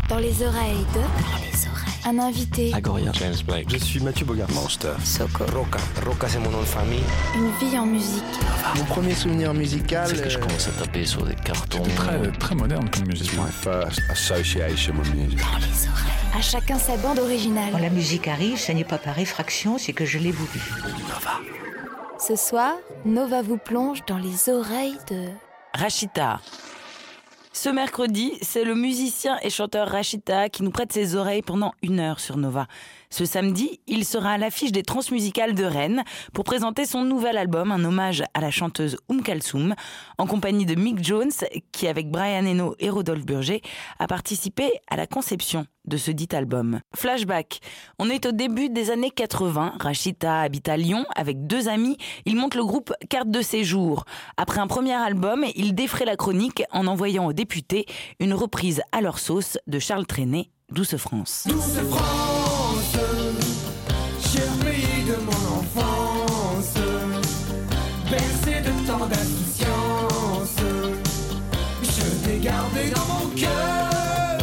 Dans les oreilles de... Un invité. Agoria. James Blake. Je suis Mathieu Bogart. Monster. Soko. Roca c'est mon nom de famille. Une vie en musique. Mon premier souvenir musical... C'est que je commence à taper sur des cartons. Très moderne comme musique. My first association with music. Dans les oreilles. À chacun sa bande originale. Quand la musique arrive, ça n'est pas par effraction, c'est que je l'ai voulu. Nova. Ce soir, Nova vous plonge dans les oreilles de... Rachita. Ce mercredi, c'est le musicien et chanteur Rachita qui nous prête ses oreilles pendant 1 heure sur Nova. Ce samedi, il sera à l'affiche des Transmusicales de Rennes pour présenter son nouvel album, un hommage à la chanteuse Kalsoum, en compagnie de Mick Jones, qui avec Brian Eno et Rodolphe Burger a participé à la conception de ce dit album. Flashback. On est au début des années 80. Rachita habite à Lyon avec 2 amis. Il monte le groupe Carte de séjour. Après un premier album, il défraie la chronique en envoyant aux députés une reprise à leur sauce de Charles Trenet, Douce France. Douce France, cher pays de mon enfance, bercé de tant d'insouciance, je t'ai gardé dans mon cœur,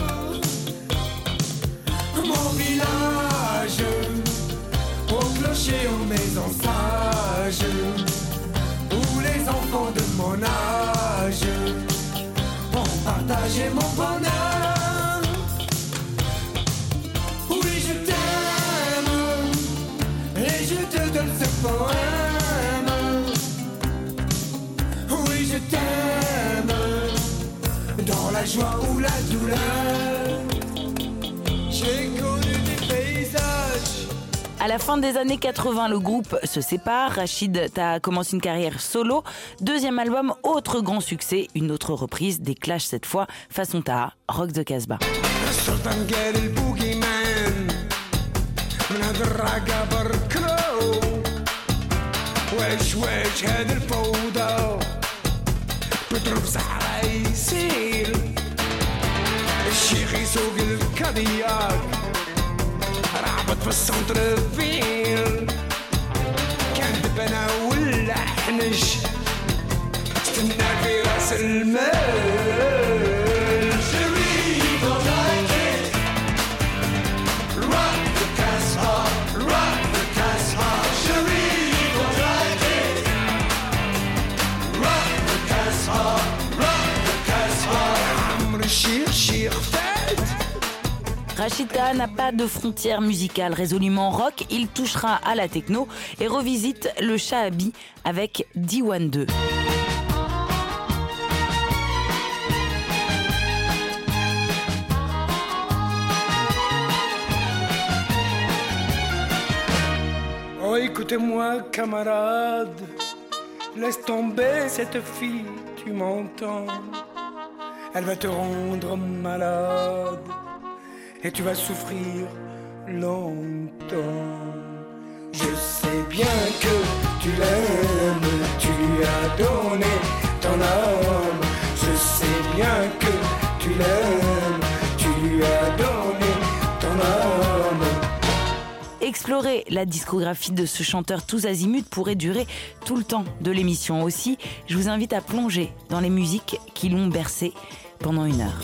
mon village, au clocher, aux maisons sages, où les enfants de mon âge ont partagé mon bonheur. Ce poème, oui je t'aime, dans la joie ou la douleur, j'ai connu des paysages. À la fin des années 80, le groupe se sépare. Rachid commence une carrière solo. 2e album, autre grand succès, une autre reprise des Clash cette fois, façon Taha, Rock the Casbah. ويش هذا الفوضى بضرب صحراء يسيل الشيخ يسوق الكادياك رعبت في السنتر فيل كان دبنا ولا حنش استنى في راس المال Rachita n'a pas de frontières musicales, résolument rock, il touchera à la techno et revisite le shahabi avec Diwan 2. Oh écoutez-moi camarade, laisse tomber cette fille, tu m'entends? Elle va te rendre malade et tu vas souffrir longtemps. Je sais bien que tu l'aimes, tu lui as donné ton âme. Je sais bien que tu l'aimes, tu lui as donné ton âme. Explorer la discographie de ce chanteur tous azimuts pourrait durer tout le temps de l'émission aussi. Je vous invite à plonger dans les musiques qui l'ont bercé pendant 1 heure.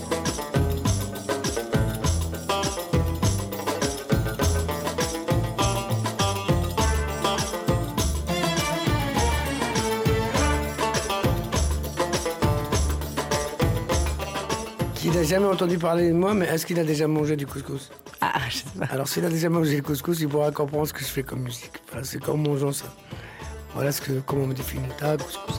Il n'a jamais entendu parler de moi, mais est-ce qu'il a déjà mangé du couscous? Ah, je sais pas. Alors s'il a déjà mangé du couscous, il pourra comprendre ce que je fais comme musique. Voilà, c'est comme mangeant ça. Voilà comment on me définit. Ah, couscous.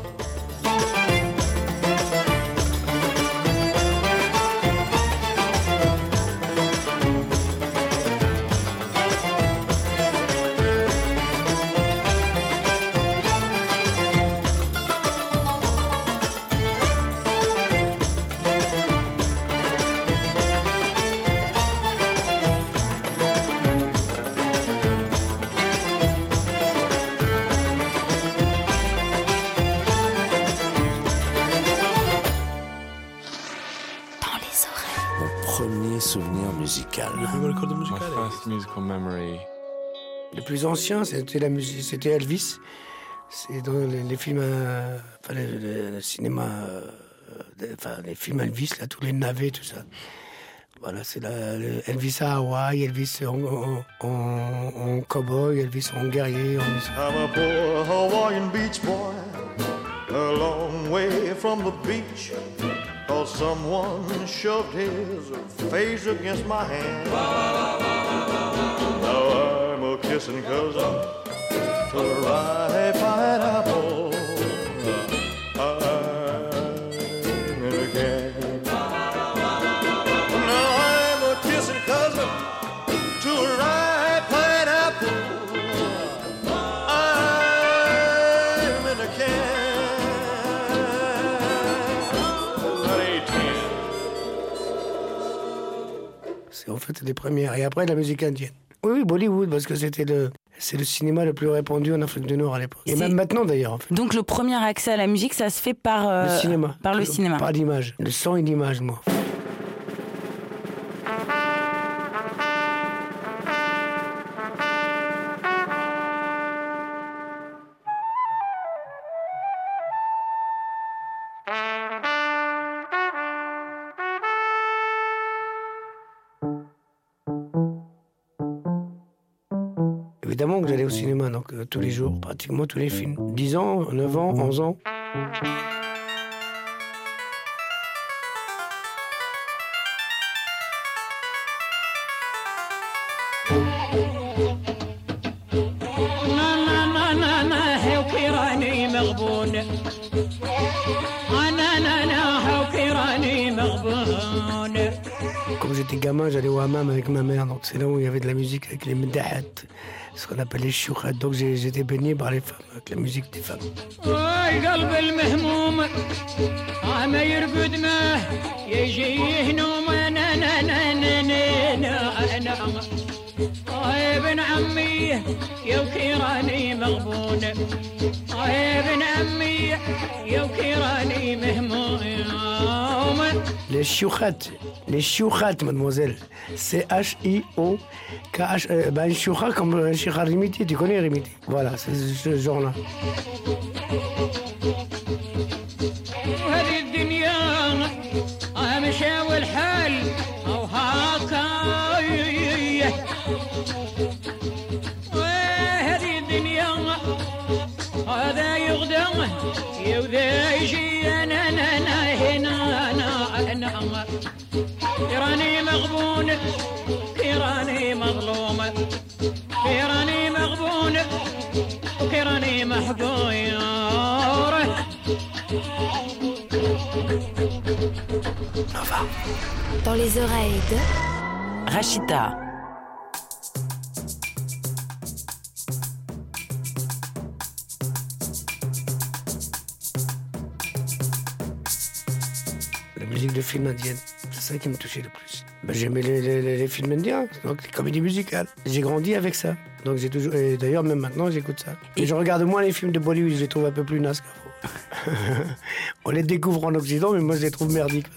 Premier souvenir musical. My first musical memory. Le plus ancien, c'était la musique, c'était Elvis. C'est dans les films, le cinéma, les films Elvis, là, tous les navets, tout ça. Voilà, c'est Elvis à Hawaï, Elvis en cowboy, Elvis en guerrier. I'm a poor Hawaiian beach boy, a long way from the beach, 'cause someone shoved his face against my hand. Now I'm a kissing cousin to the ripe pineapple. I'm in a can. Now I'm a kissing cousin to a ripe pineapple. I'm in a can. That ain't ten. C'est en fait les premières. Et après, la musique indienne. Oui, Bollywood, parce que c'est le cinéma le plus répandu en Afrique du Nord à l'époque. Et même maintenant d'ailleurs, en fait. Donc le premier accès à la musique, ça se fait par le cinéma. Par le cinéma. Par l'image. Le son et l'image, moi. Évidemment que j'allais au cinéma, donc tous les jours, pratiquement tous les films. 10 ans, 9 ans, 11 ans. Quand j'étais gamin, j'allais au hammam avec ma mère, donc c'est là où il y avait de la musique avec les medahat, ce qu'on appelle les shukhat. Donc j'étais baigné par les femmes, avec la musique des femmes. ابن عمي يا وكيراني مغبون ابن عمي يا وكيراني مهموم. Les shukhat, mademoiselle. C-H-I-O-K-H. Un shukhat comme un shikha rimiti, tu connais rimiti? Voilà, c'est ce genre-là. وهذه الدنيا مشى والحال او هاكا. وهذه الدنيا هذا يغدى وذا يجي انا هنا كيراني مغبون كيراني مظلوم كيراني مغبون وكيراني محقور. Nova. Dans les oreilles de Rachita. La musique de film indienne, c'est ça qui me touchait le plus. J'aimais les films indiens, donc les comédies musicales. J'ai grandi avec ça. Donc j'ai toujours, et d'ailleurs même maintenant j'écoute ça. Et je regarde moins les films de Bollywood, je les trouve un peu plus nazes qu'avant. On les découvre en Occident, mais moi je les trouve merdiques.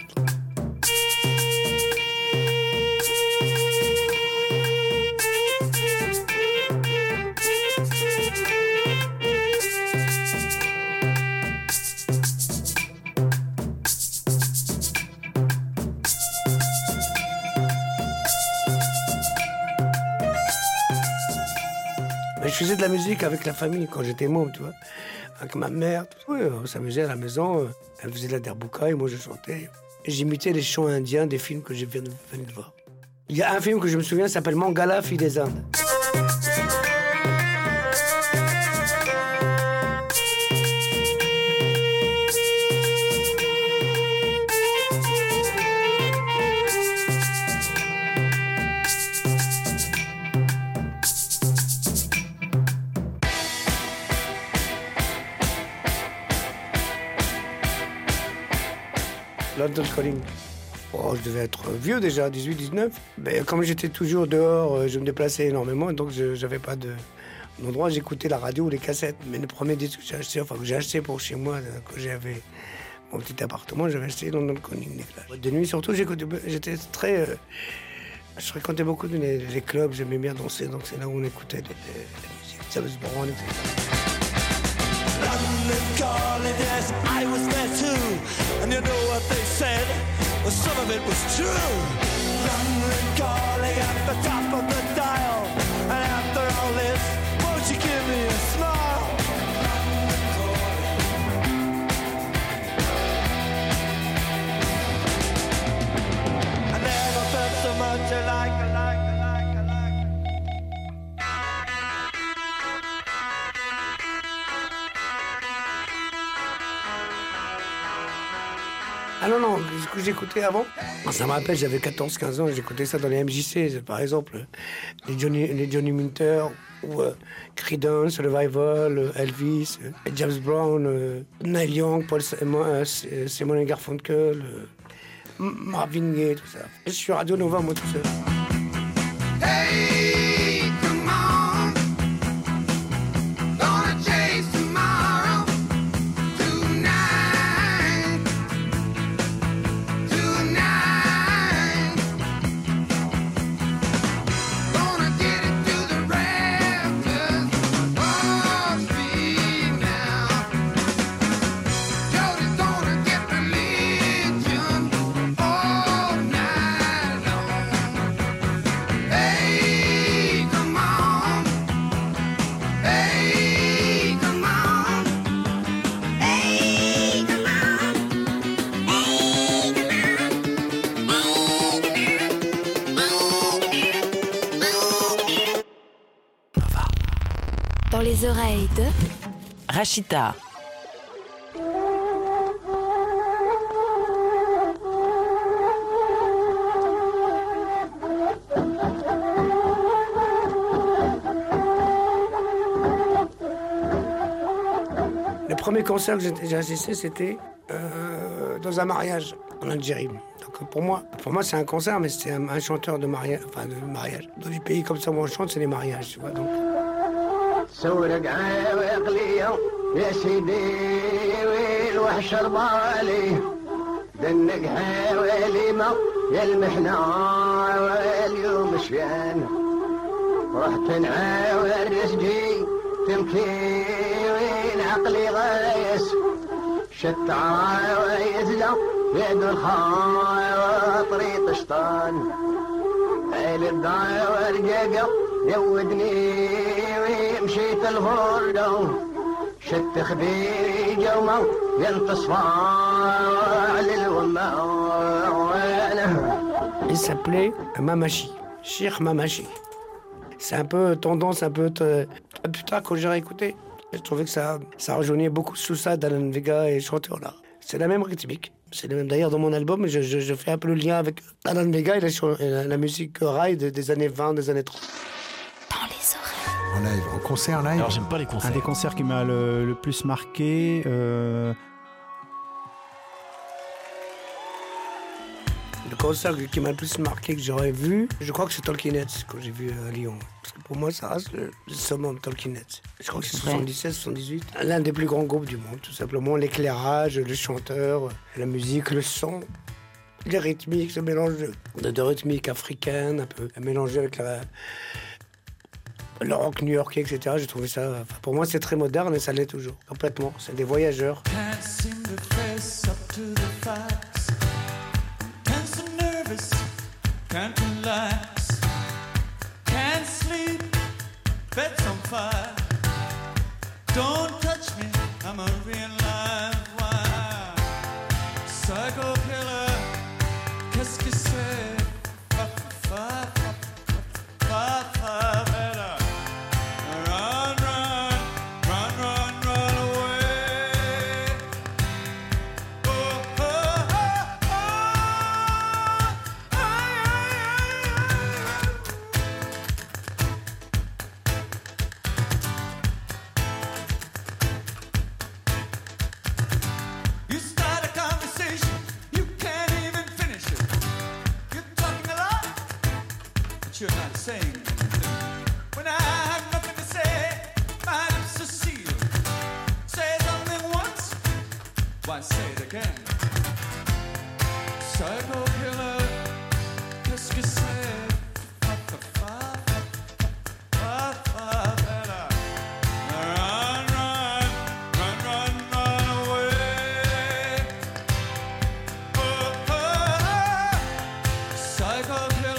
Je faisais de la musique avec la famille quand j'étais môme, tu vois. Avec ma mère, oui, on s'amusait à la maison. Elle faisait de la derbouka et moi je chantais. Et j'imitais les chants indiens des films que je viens de voir. Il y a un film que je me souviens, ça s'appelle Mangala, fille des Indes. London Calling. Oh, je devais être vieux déjà, 18, 19. Mais comme j'étais toujours dehors, je me déplaçais énormément, donc je n'avais pas d'endroit. J'écoutais la radio ou les cassettes. Mais le premier disque que j'ai acheté, enfin que j'ai acheté pour chez moi, quand j'avais mon petit appartement, j'avais acheté London Calling. De nuit surtout, j'étais très... je fréquentais beaucoup les clubs, j'aimais bien danser, donc c'est là où on écoutait la musique. Ça was born, etc. London calling, yes, I was there too. And you know what they said? Well, some of it was true. Someone calling at the top of the dial. And after all this, won't you give me a smile? I never felt so much alike. Ah non, ce que j'écoutais avant, ça me rappelle, j'avais 14-15 ans, j'écoutais ça dans les MJC, par exemple, les Johnny Winter, ou Creedence, Revival, Elvis, James Brown, Neil Young, Simon & Garfunkel, Marvin Gaye, tout ça. Je suis Radio Nova, moi, tout seul. Hey, come on, gonna chase tomorrow, tonight, gonna get it to the rafters, oh, speed now, Jody's gonna get religion all night long. Hey, come on. Hey, come on. Hey, come on. Dans les oreilles de Rachita. Le premier concert que j'ai assisté, c'était dans un mariage en Algérie. Donc pour moi c'est un concert, mais c'est un chanteur de mariage, Dans les pays comme ça où on chante, c'est les mariages, tu vois. Donc. سورق عواقلية يا سيدي والوحش ربالي دنق حوالي ما يا المحنة واليوم شفيان رحت نعاور رزقي تمكي وين عقلي غايس شت عوايز لا يد الخاطري طشطان عيل الدار رقاقة يودني ومشيت الفردو شت خبيري جوما ينتصفى للوما. Il s'appelait Mamachi, Cheikh Mamachi. C'est un peu tendance, plus tard quand j'ai réécouté, je trouvais que ça rejoignait beaucoup Sousa d'Alan Vega et chanteur là. C'est la même rythmique. C'est le même d'ailleurs dans mon album, je fais un peu le lien avec Alan Vega et la musique rail des années 20, des années 30. dans les oreilles. En live, en concert live. Alors j'aime pas les concerts. Un des concerts qui m'a le plus marqué. Le concert qui m'a le plus marqué que j'aurais vu, je crois que c'est Talking Heads que j'ai vu à Lyon. Parce que pour moi, ça reste le summum Talking Heads. Je crois que c'est 77, 78. L'un des plus grands groupes du monde, tout simplement. L'éclairage, le chanteur, la musique, le son, les rythmiques, ce mélange de rythmiques africaines, un peu mélangé avec le rock new-yorkais, etc. J'ai trouvé ça... pour moi, c'est très moderne et ça l'est toujours, complètement. C'est des voyageurs. Can't seem to face up to the facts. Tense and nervous, can't relax. Can't sleep, bed's on fire. Don't touch me, I'm a real live wire. Psycho killer, qu'est-ce que c'est? You're not saying anything. When I have nothing to say, my lips are sealed. Say something once, why say it again? Psycho killer, qu'est-ce que c'est? Run, run, run, run, run away. Oh, oh, oh. Psycho killer.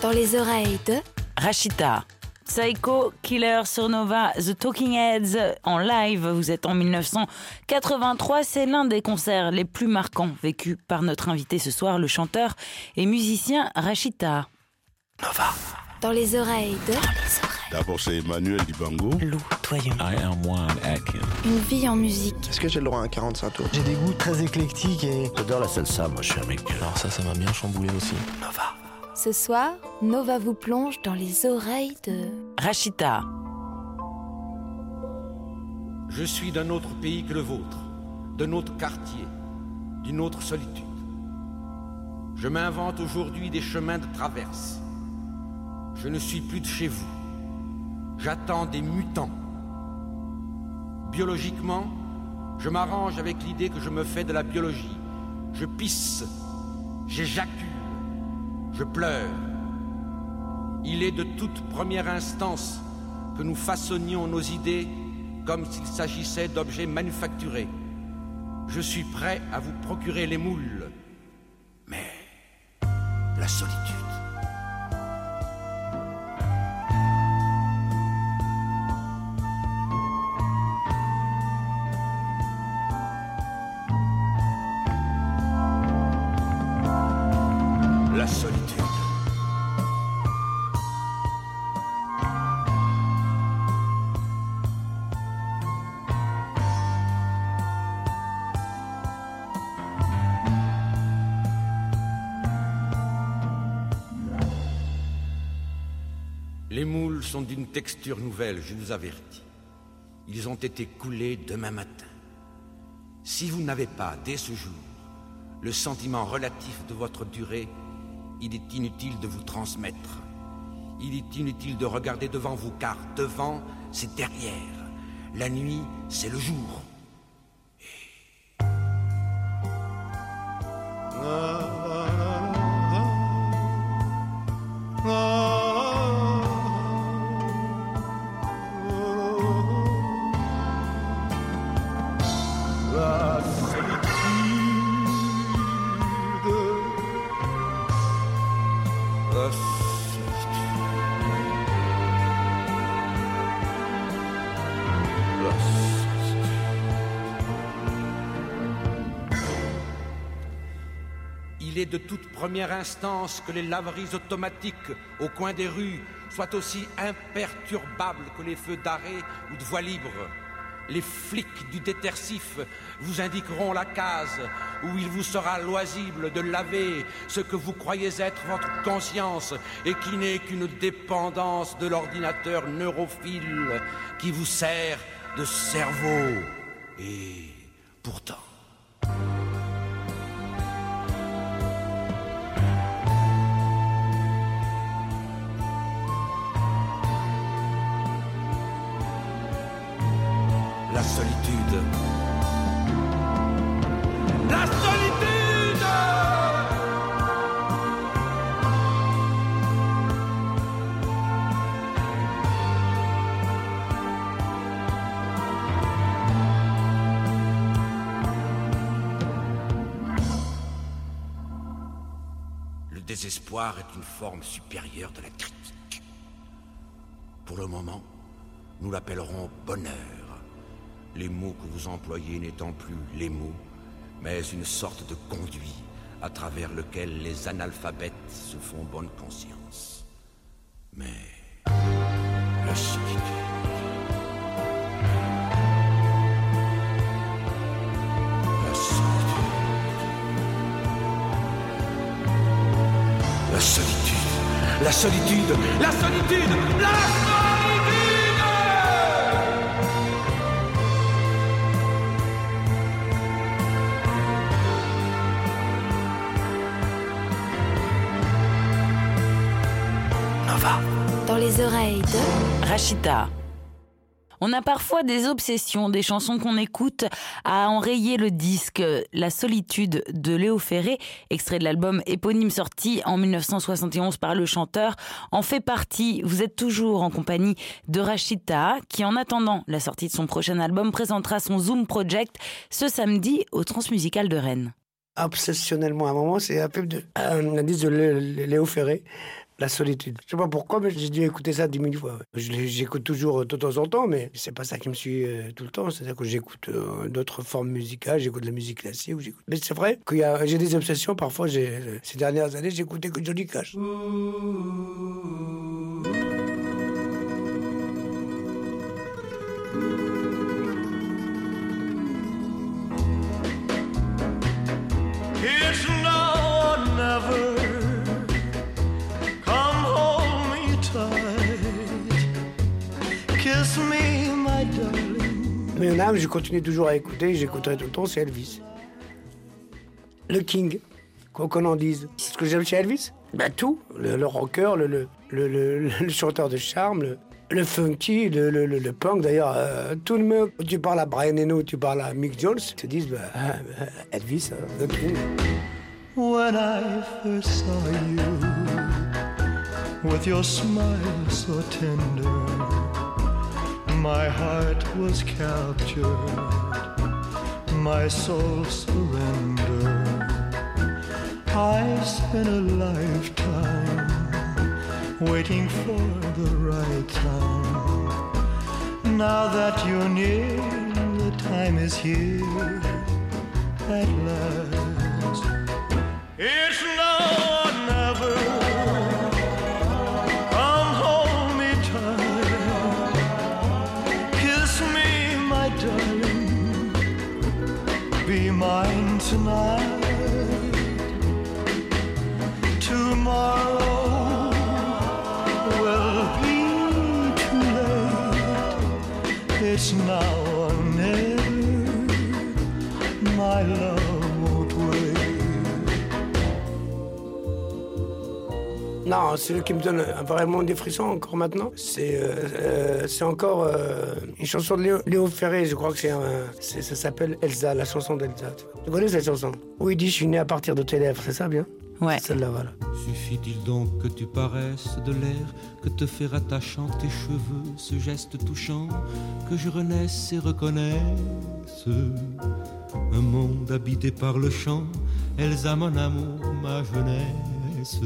Dans les oreilles de Rachita. Psycho Killer sur Nova, The Talking Heads en live. Vous êtes en 1983. C'est l'un des concerts les plus marquants vécus par notre invité ce soir, le chanteur et musicien Rachita. Nova. Dans les oreilles de... D'abord, c'est Emmanuel Dibango. Lou Toyon. I am One Atkins. Une vie en musique. Est-ce que j'ai le droit à un 45 tours? J'ai des goûts très éclectiques et... J'adore la salsa, moi je suis un mec. Alors ça m'a bien chamboulé aussi. Nova. Ce soir, Nova vous plonge dans les oreilles de... Rachita. Je suis d'un autre pays que le vôtre, d'un autre quartier, d'une autre solitude. Je m'invente aujourd'hui des chemins de traverse. Je ne suis plus de chez vous. J'attends des mutants. Biologiquement, je m'arrange avec l'idée que je me fais de la biologie. Je pisse, j'éjacule, je pleure. Il est de toute première instance que nous façonnions nos idées comme s'il s'agissait d'objets manufacturés. Je suis prêt à vous procurer les moules. Mais la solitude. La solitude. Les moules sont d'une texture nouvelle, je vous avertis. Ils ont été coulés demain matin. Si vous n'avez pas, dès ce jour, le sentiment relatif de votre durée, il est inutile de vous transmettre. Il est inutile de regarder devant vous, car devant, c'est derrière. La nuit, c'est le jour. Il est de toute première instance que les laveries automatiques au coin des rues soient aussi imperturbables que les feux d'arrêt ou de voie libre. Les flics du détersif vous indiqueront la case où il vous sera loisible de laver ce que vous croyez être votre conscience et qui n'est qu'une dépendance de l'ordinateur neurophile qui vous sert de cerveau. Et pourtant... La solitude. La solitude! Le désespoir est une forme supérieure de la critique. Pour le moment, nous l'appellerons bonheur. Les mots que vous employez n'étant plus les mots, mais une sorte de conduit à travers lequel les analphabètes se font bonne conscience. Mais la solitude. La solitude. La solitude. La solitude. La solitude. La solitude. Dans les oreilles de... Rachita. On a parfois des obsessions, des chansons qu'on écoute à enrayer le disque. La solitude de Léo Ferré, extrait de l'album éponyme sorti en 1971 par le chanteur, en fait partie. Vous êtes toujours en compagnie de Rachita, qui en attendant la sortie de son prochain album présentera son Zoom Project ce samedi au Transmusical de Rennes. Obsessionnellement, à un moment, c'est un disque de Léo Ferré. La solitude. Je sais pas pourquoi, mais j'ai dû écouter ça 10 000 fois. Ouais. J'écoute toujours de temps en temps, mais c'est pas ça qui me suit tout le temps. C'est-à-dire que j'écoute d'autres formes musicales, j'écoute de la musique classique. Mais c'est vrai que j'ai des obsessions. Parfois, ces dernières années, j'écoutais que Johnny Cash. It's now or never. Come hold me tight. Kiss me, my darling. Mais en âme, je continue toujours à écouter, j'écouterai tout le temps, c'est Elvis. Le King, quoi qu'on en dise. Ce que j'aime chez Elvis, ben tout. Le rocker, le chanteur de charme, le funky, le punk. D'ailleurs, tout le monde, tu parles à Brian Eno, tu parles à Mick Jones, ils te disent Elvis, le King. When I first saw you, with your smile so tender, my heart was captured, my soul surrendered. I spent a lifetime waiting for the right time. Now that you're near, the time is here at last. It's now or never. Come hold me tight. Kiss me, my darling. Be mine tonight. Tomorrow will be too late. It's now or never. My love won't wait. Non, celui qui me donne vraiment des frissons encore maintenant, c'est encore une chanson de Léo Ferré, je crois que ça s'appelle Elsa, la chanson d'Elsa. Tu connais cette chanson? Où il dit « Je suis né à partir de tes lèvres », c'est ça bien? Ouais. C'est celle-là, voilà. Suffit-il donc que tu paraisses de l'air, que te fait attachant tes cheveux, ce geste touchant, que je renaisse et reconnaisse un monde habité par le chant, Elsa mon amour, ma jeunesse.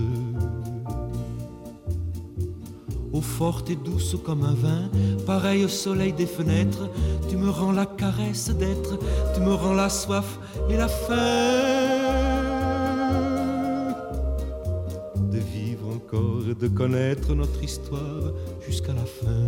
Eau forte et douce comme un vin, pareil au soleil des fenêtres, tu me rends la caresse d'être, tu me rends la soif et la faim de vivre encore et de connaître notre histoire jusqu'à la fin.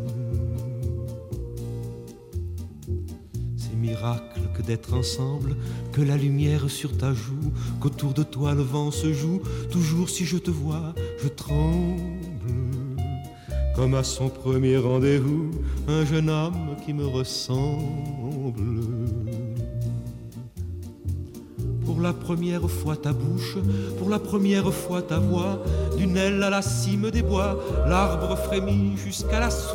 C'est miracle que d'être ensemble, que la lumière sur ta joue, qu'autour de toi le vent se joue, toujours si je te vois, je tremble. Comme à son premier rendez-vous, un jeune homme qui me ressemble. Pour la première fois ta bouche, pour la première fois ta voix, d'une aile à la cime des bois, l'arbre frémit jusqu'à la souche.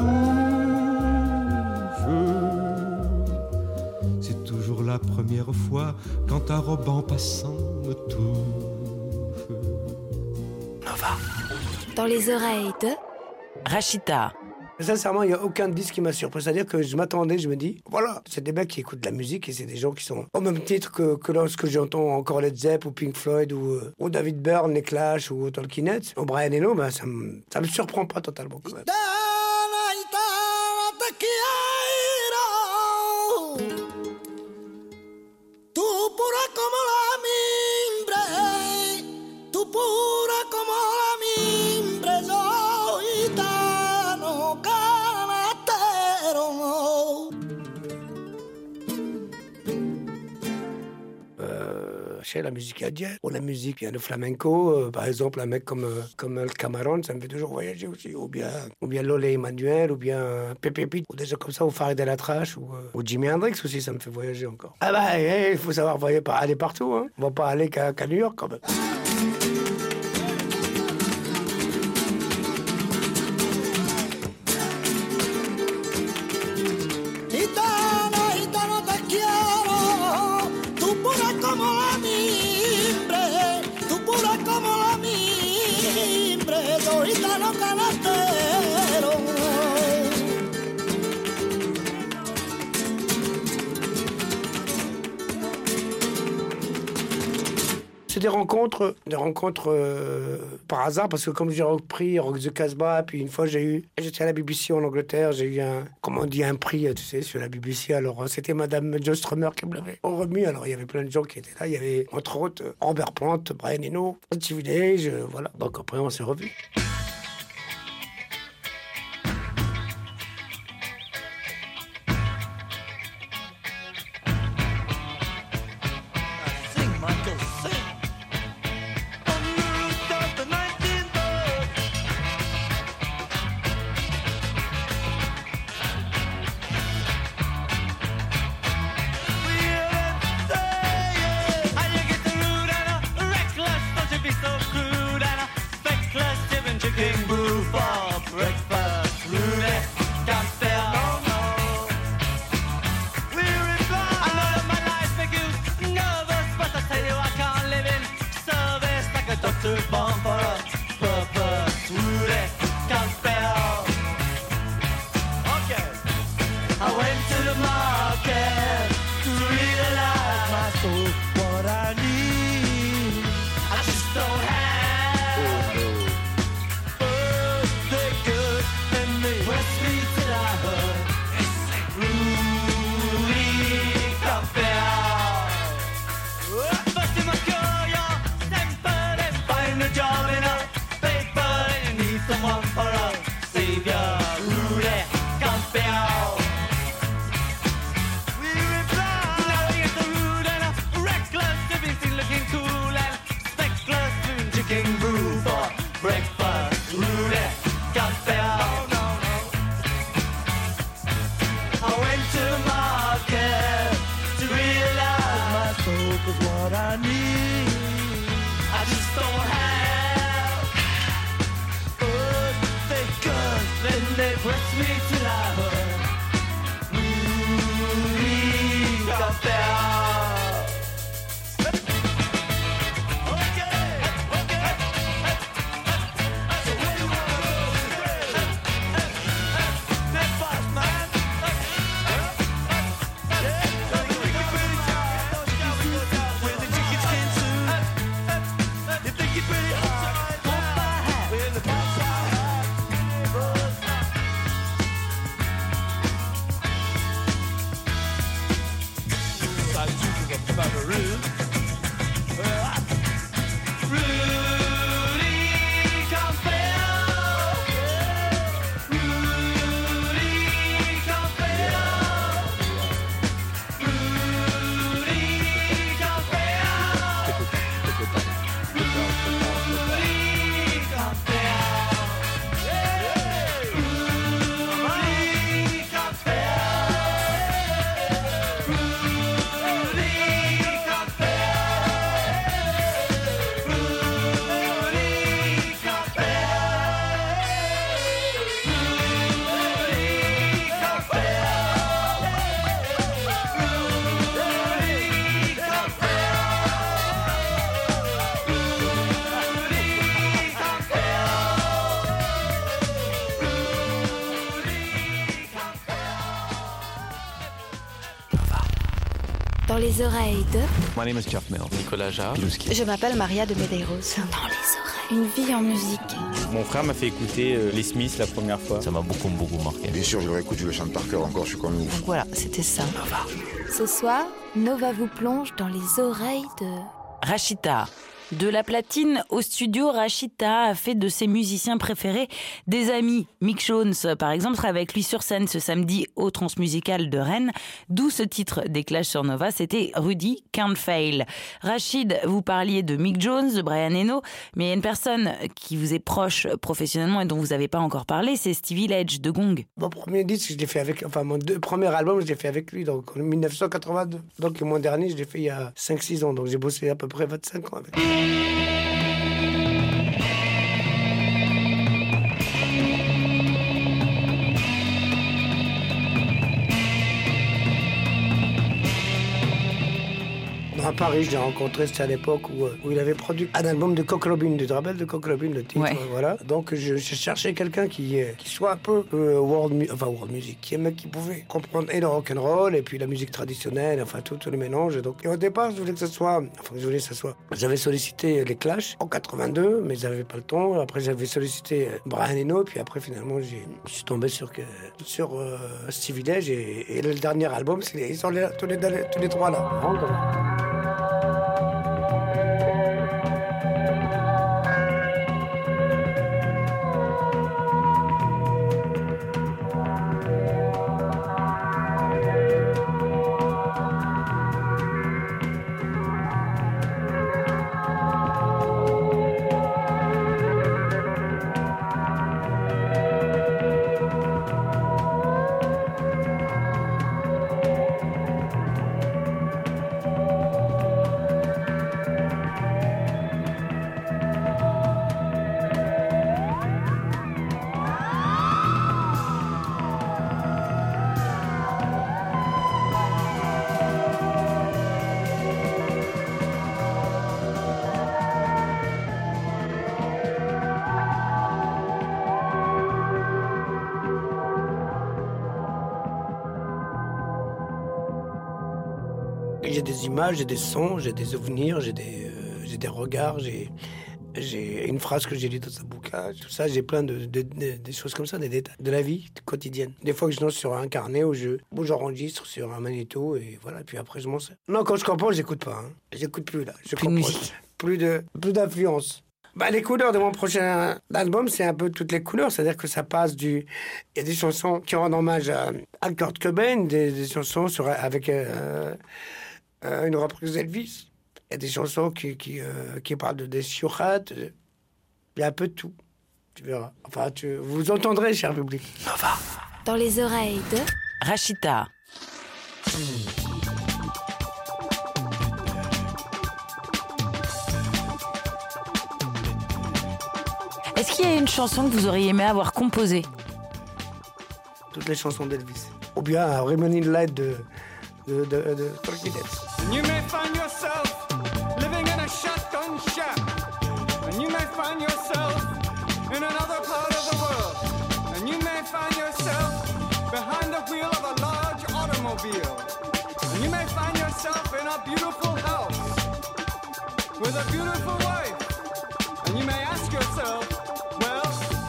C'est toujours la première fois quand ta robe en passant me touche. Nova. Dans les oreilles de Rachita. Sincèrement, il n'y a aucun disque qui m'a surpris. C'est-à-dire que je m'attendais, je me dis, voilà, c'est des mecs qui écoutent de la musique et c'est des gens qui sont au même titre que lorsque j'entends encore Led Zepp ou Pink Floyd ou David Byrne, les Clash ou Talking Heads ou Brian Eno, ben, ça me surprend pas totalement quand même. La musique indienne ou la musique bien le flamenco, par exemple un mec comme El Camarón, ça me fait toujours voyager aussi, ou bien Lolé Emmanuel, ou bien Pepe Pete, ou des gens comme ça, ou Farid El Atrache, ou Jimi Hendrix aussi, ça me fait voyager encore. Ah bah il faut savoir aller partout, hein. On va pas aller qu'à New York quand même. C'est des rencontres par hasard, parce que comme j'ai repris Rock the Casbah, puis une fois j'étais à la BBC en Angleterre, j'ai eu un prix, tu sais, sur la BBC. Alors c'était Madame Joe Strummer qui me l'avait remis. Alors il y avait plein de gens qui étaient là. Il y avait entre autres Robert Plant, Brian Eno, Stevie Nicks, voilà. Donc après on s'est revus. Dans les oreilles de... My name is Jeff Mills. Nicolas Jarre. Je m'appelle Maria de Medeiros. Dans les oreilles. Une vie en musique. Mon frère m'a fait écouter les Smiths la première fois. Ça m'a beaucoup marqué. Bien sûr, je le réécoute, je le chante par cœur encore, je suis comme ouf. Donc voilà, c'était ça. Nova. Ce soir, Nova vous plonge dans les oreilles de... Rachita. De la platine au studio, Rachita a fait de ses musiciens préférés des amis. Mick Jones, par exemple, sera avec lui sur scène ce samedi au Transmusical de Rennes. D'où ce titre des Clash sur Nova, c'était Rudy Can't Fail. Rachid, vous parliez de Mick Jones, de Brian Eno, mais il y a une personne qui vous est proche professionnellement et dont vous n'avez pas encore parlé, c'est Stevie Nicks de Gong. Mon premier disque, je l'ai fait avec... Enfin, mon premier album, je l'ai fait avec lui, donc en 1982. Donc mon dernier, je l'ai fait il y a 5-6 ans, donc j'ai bossé à peu près 25 ans avec lui. À Paris, je l'ai rencontré, c'était à l'époque où il avait produit un album de Coq Robin, tu te rappelles de Coq Robin, le titre, voilà. Donc je cherchais quelqu'un qui soit un peu world music, qui pouvait comprendre et le rock'n'roll et puis la musique traditionnelle, enfin tout le mélange. Donc, et au départ, j'avais sollicité les Clash en 82, mais j'avais pas le temps. Après, j'avais sollicité Brian Eno, puis après, finalement, je suis tombé sur Stevie Village et le dernier album, ils sont tous les trois là. J'ai des images, j'ai des sons, j'ai des souvenirs, j'ai des regards, j'ai une phrase que j'ai lue dans ce bouquin, tout ça, j'ai plein de choses comme ça, des détails de la vie quotidienne. Des fois que je note sur un carnet où j'enregistre sur un magnéto et voilà, puis après je m'en sers. Non, quand je compose, j'écoute pas, j'écoute plus là, je compose. Plus d'influence. Les couleurs de mon prochain album, c'est un peu toutes les couleurs, c'est-à-dire que ça passe il y a des chansons qui rendent hommage à Kurt Cobain, des chansons avec une reprise d'Elvis. Il y a des chansons qui parlent de des Siorat. Il y a un peu de tout. Tu verras. Enfin, vous entendrez, cher public. Nova. Dans les oreilles de Rachita. Est-ce qu'il y a une chanson que vous auriez aimé avoir composée? Toutes les chansons d'Elvis. Ou bien un Remaining Light de Talking Heads. You may find yourself living in a shotgun shack, and you may find yourself in another part of the world, and you may find yourself behind the wheel of a large automobile, and you may find yourself in a beautiful house with a beautiful wife, and you may ask yourself, well,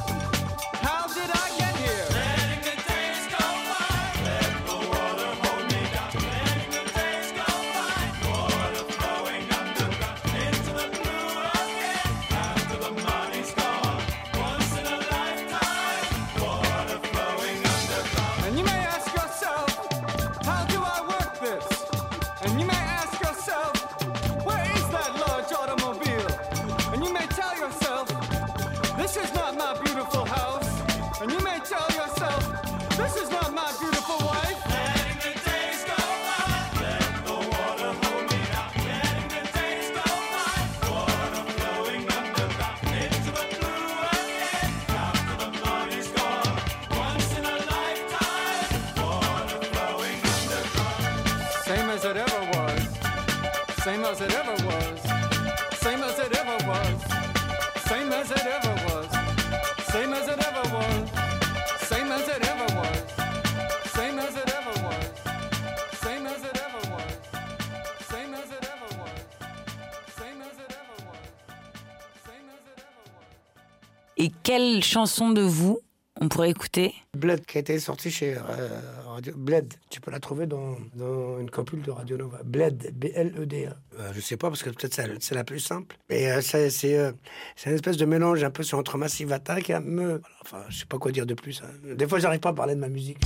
how did I get here? Letting the days go by, let the water hold me down. Letting the days go by, water flowing underground into the blue again. After the money's gone, once in a lifetime, water flowing underground. And you may ask yourself, how do I work this? And you may ask yourself, where is that large automobile? And you may tell yourself, this is not my beautiful house. And you may tell yourself, this is not my beautiful wife. Letting the days go by, let the water hold me down. Letting the days go by, water flowing underground into the blue again. After the money's gone, once in a lifetime, water flowing underground. Same as it ever was, same as it ever was, same as it ever was, same as it ever was, same as it ever was, same as it ever was, same as it ever was, same as it ever was, same as it ever was, same as it ever was, same as it ever was. Et quelle chanson de vous on pourrait écouter? Bled, qui a été sorti chez Radio Bled. Tu peux la trouver dans une compile de Radio Nova. Bled, B-L-E-D. Je sais pas, parce que peut-être c'est la plus simple. Mais c'est une espèce de mélange un peu entre Massive Attack et enfin, je sais pas quoi dire de plus. Des fois, j'arrive pas à parler de ma musique.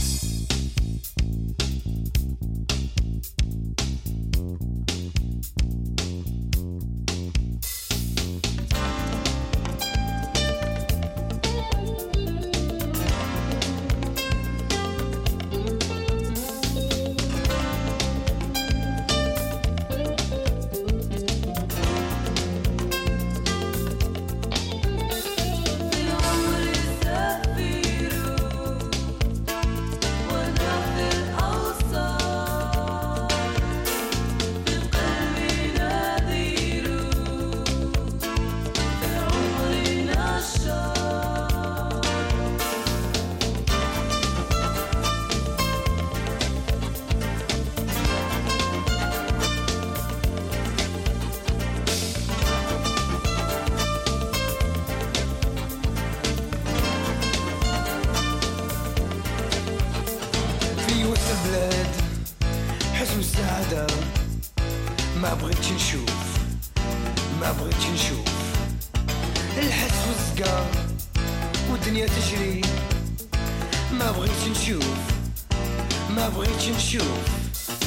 والسعادة ما بغيتش نشوف ما بغيتش نشوف الحس والزقا والدنيا تجري ما بغيتش نشوف ما بغيتش نشوف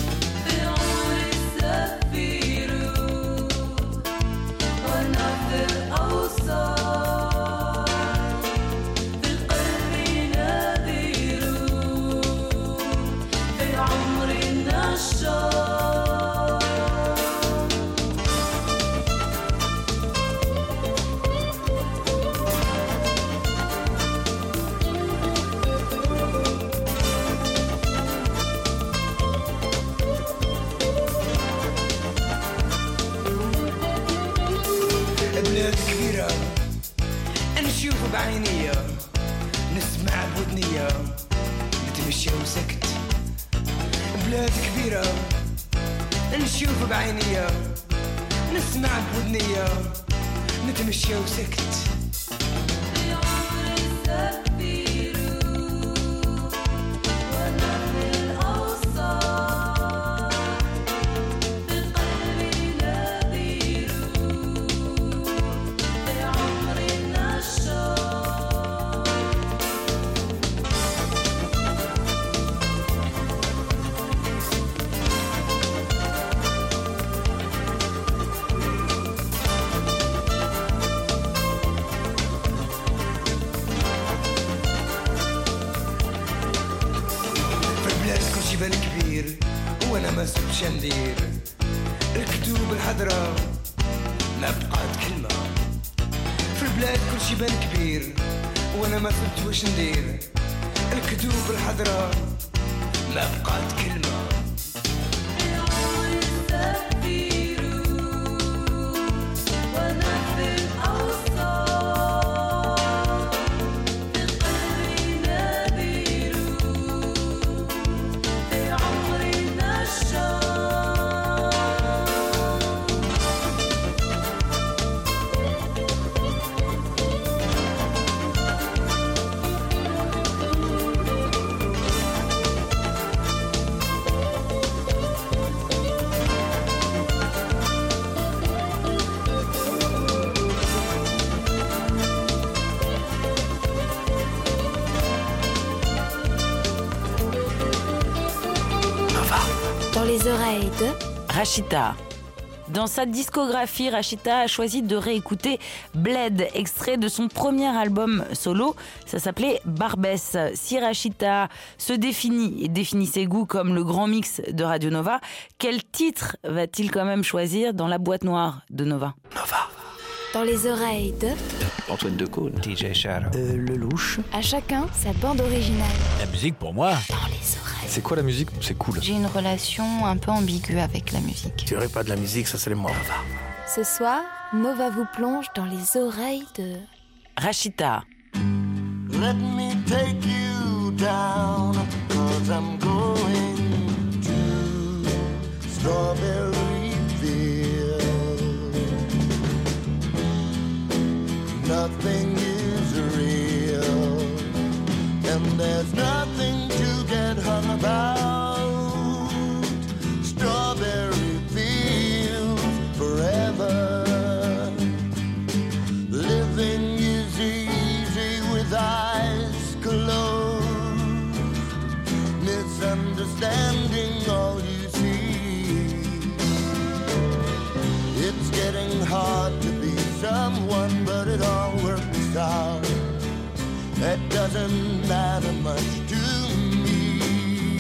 بلاد كبيرة نشوف بعينيا نسمع بودنيا نتمشى وسكت بلاد كبيرة نشوف بعينيا نسمع بودنيا نتمشى وسكت جبل كبير وانا ما سبتش ندير الكتب الحضرة ما بقات كلمة في البلاد كل شي بان كبير وانا ما سبت واش ندير الكتب الحضرة ما بقات كلمة Dans les oreilles de Rachita. Dans sa discographie, Rachita a choisi de réécouter Bled, extrait de son premier album solo. Ça s'appelait Barbès. Si Rachita se définit et définit ses goûts comme le grand mix de Radio Nova, quel titre va-t-il quand même choisir dans la boîte noire de Nova? Nova. Dans les oreilles de Antoine Decaune. DJ Shadow. Le Louche. À chacun sa bande originale. La musique pour moi. Dans les oreilles. C'est quoi la musique? C'est cool. J'ai une relation un peu ambiguë avec la musique. Tu dirais pas de la musique, ça c'est les morts. Ce soir, Nova vous plonge dans les oreilles de Rachita. Let me take you down, 'cause I'm going to Strawberryville. Nothing is real, and there's nothing to get hung about. Strawberry fields forever. Living is easy with eyes closed. Misunderstanding all you see. It's getting hard to be someone, but it all works out. That doesn't matter much to me.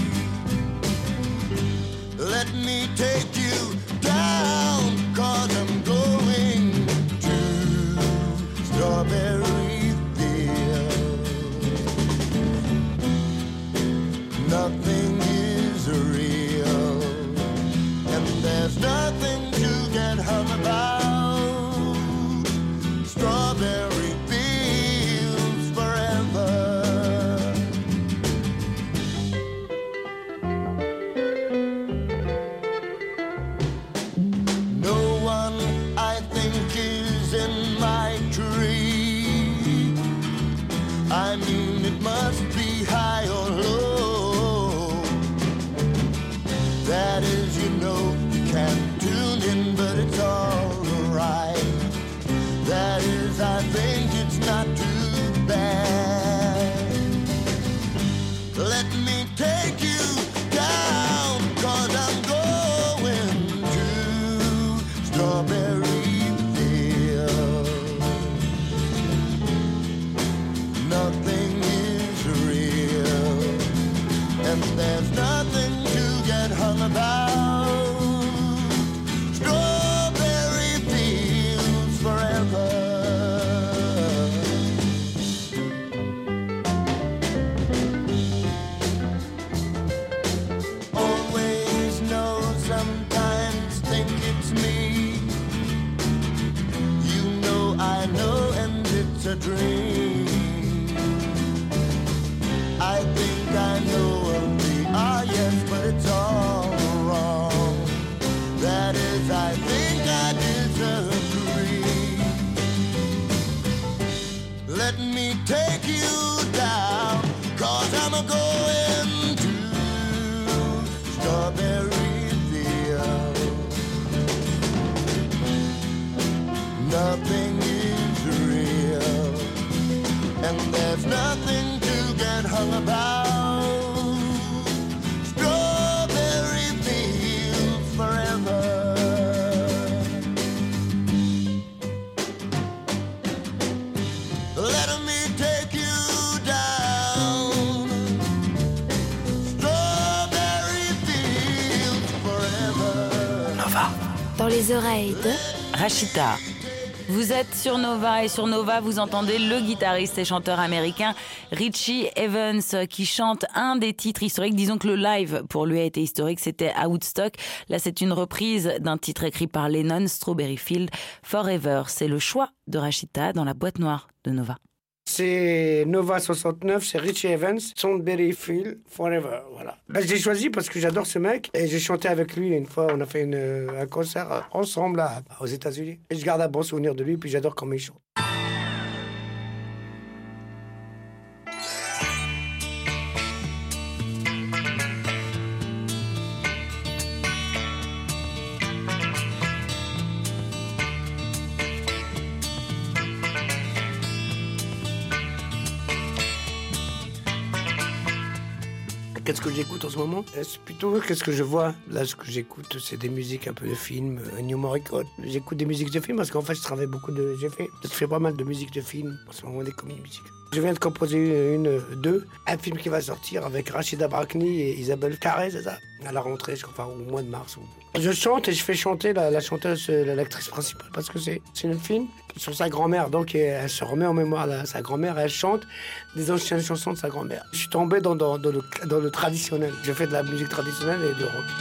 Let me take you down, 'cause I'm going to Strawberryville. Nothing is real, and there's nothing to get hung about. Strawberry fields forever. That is, you know, you can't tune in, but it's alright. That is, I think it's not too bad. Let me take you down, 'cause I'm going to Strawberry Field. Nothing is real, and there's nothing to get hung about. Strawberry Fields forever. Always know, sometimes think it's me. You know I know, and it's a dream. I think I know of the yes, but it's all wrong. That is, I think I disagree. Let me take you down, 'cause I'm going to Strawberry Field. Nothing is real, and there's nothing to get hung about. Strawberry Fields forever. Let me take you down. Strawberry Fields forever. Nova. Dans les oreilles de Rachita. Vous êtes sur Nova et sur Nova, vous entendez le guitariste et chanteur américain Richie Evans qui chante un des titres historiques. Disons que le live pour lui a été historique, c'était à Woodstock. Là, c'est une reprise d'un titre écrit par Lennon, Strawberry Field Forever. C'est le choix de Rachita dans la boîte noire de Nova. C'est Nova 69, c'est Richie Evans, Strawberry Field Forever, voilà. Ben, j'ai choisi parce que j'adore ce mec et j'ai chanté avec lui une fois, on a fait un concert ensemble là, aux États-Unis. Et je garde un bon souvenir de lui, puis j'adore comment il chante. Qu'est-ce que j'écoute en ce moment? C'est plutôt qu'est-ce que je vois. Là, ce que j'écoute, c'est des musiques un peu de films, New Morricone. J'écoute des musiques de films parce qu'en fait, je travaille beaucoup de... Je fais pas mal de musiques de films, en ce moment, des comédies musicales. Je viens de composer un film qui va sortir avec Rachida Brakni et Isabelle Carré, c'est ça? À la rentrée, enfin, au mois de mars. Je chante et je fais chanter la chanteuse, l'actrice principale, parce que c'est une film sur sa grand-mère. Donc, elle se remet en mémoire de sa grand-mère et elle chante des anciennes chansons de sa grand-mère. Je suis tombé dans le traditionnel. Je fais de la musique traditionnelle et de rock.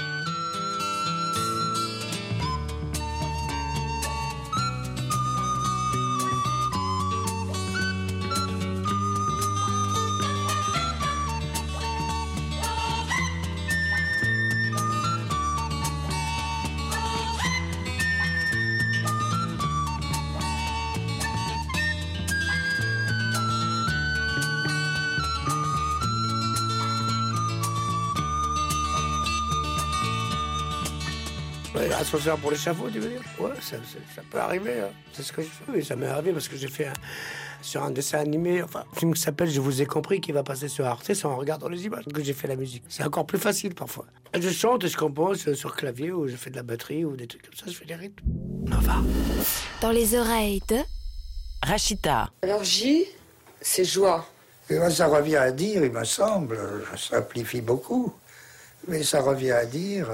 Ascenseur pour l'échafaud, tu veux dire? Ouais, ça peut arriver. Hein. C'est ce que je fais. Oui, ça m'est arrivé parce que j'ai fait sur un dessin animé, enfin, un film qui s'appelle Je vous ai compris, qui va passer sur Arte, c'est en regardant les images que j'ai fait la musique. C'est encore plus facile parfois. Je chante et je compose sur clavier ou je fais de la batterie ou des trucs comme ça, je fais des rythmes. Nova. Dans les oreilles de Rachita. Alors J, c'est joie. Et moi, ça revient à dire, il me semble, je simplifie beaucoup, mais ça revient à dire...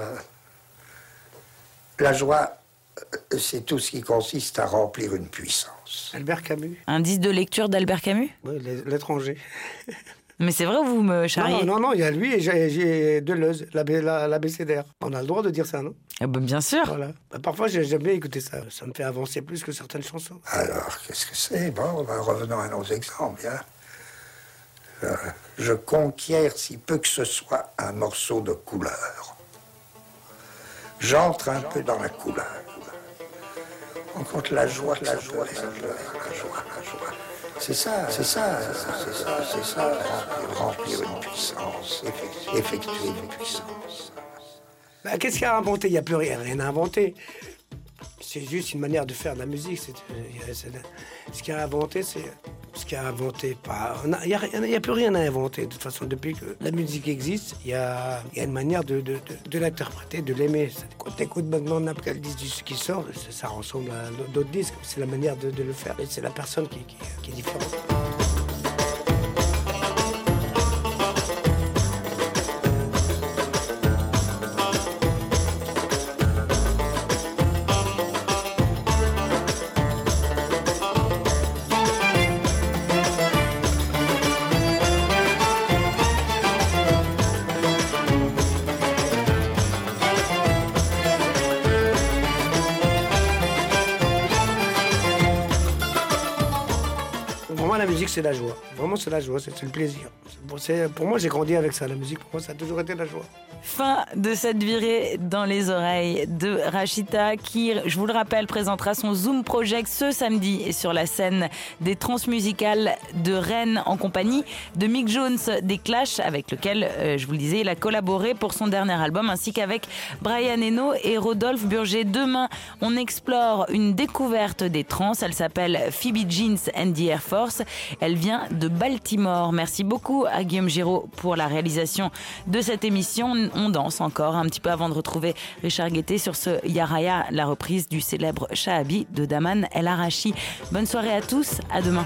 La joie, c'est tout ce qui consiste à remplir une puissance. Albert Camus. Un disque de lecture d'Albert Camus? Oui, L'étranger. Mais c'est vrai ou vous me charriez? Non, il y a lui et j'ai Deleuze, l'abécédaire. On a le droit de dire ça, non? Ah bah bien sûr. Voilà. Parfois, j'aime bien écouter ça. Ça me fait avancer plus que certaines chansons. Alors, qu'est-ce que c'est? Bon, revenons à nos exemples, hein. Je conquiers si peu que ce soit un morceau de couleur. J'entre un peu dans la couleur. On compte la joie, la joie. C'est ça, remplir une puissance, effectuer une puissance. Bah, qu'est-ce qu'il y a à inventer? Il n'y a plus rien à inventer. C'est juste une manière de faire de la musique. Ce qu'il y a à inventer, c'est ce qu'il y a à inventer. Il n'y a plus rien à inventer. De toute façon, depuis que la musique existe, il y a une manière de l'interpréter, de l'aimer. Quand tu écoutes maintenant n'importe quel disque qui sort, ça ressemble à d'autres disques. C'est la manière de le faire. Et c'est la personne qui est différente. La musique, c'est la joie. Vraiment, c'est la joie, c'est le plaisir. Pour moi, j'ai grandi avec ça. La musique, pour moi, ça a toujours été la joie. Fin de cette virée dans les oreilles de Rachita qui, je vous le rappelle, présentera son Zoom Project ce samedi sur la scène des Transmusicales de Rennes en compagnie de Mick Jones des Clash, avec lequel, je vous le disais, il a collaboré pour son dernier album, ainsi qu'avec Brian Eno et Rodolphe Burger. Demain, on explore une découverte des trans. Elle s'appelle Phoebe Jeans and the Air Force. Elle vient de Baltimore. Merci beaucoup à Guillaume Giraud pour la réalisation de cette émission. On danse encore un petit peu avant de retrouver Richard Guettet sur ce Yaraya, la reprise du célèbre Shahabi de Daman El Arachi. Bonne soirée à tous, à demain.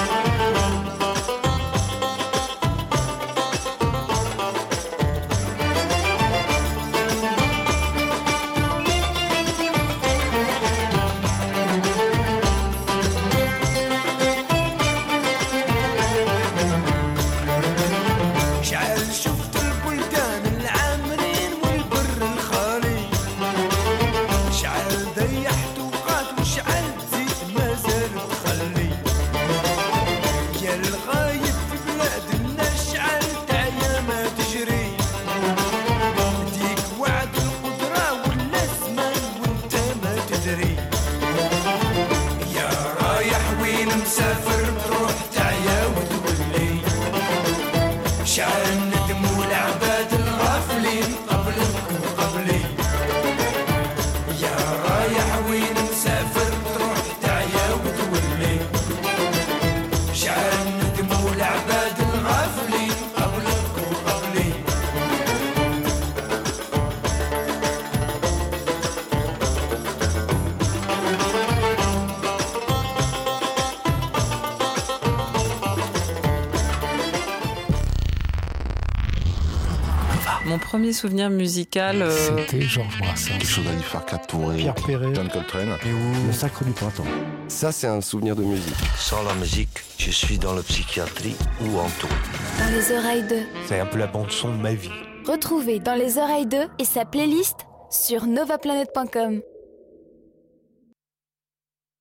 Mon premier souvenir musical... C'était Georges Brassens. Quelque chose à lui faire capturer. Pierre Perret. John Coltrane. Le Sacre du Printemps. Ça, c'est un souvenir de musique. Sans la musique, je suis dans la psychiatrie ou en taule. Dans les oreilles de... C'est un peu la bande-son de ma vie. Retrouvez Dans les oreilles de et sa playlist sur novaplanet.com.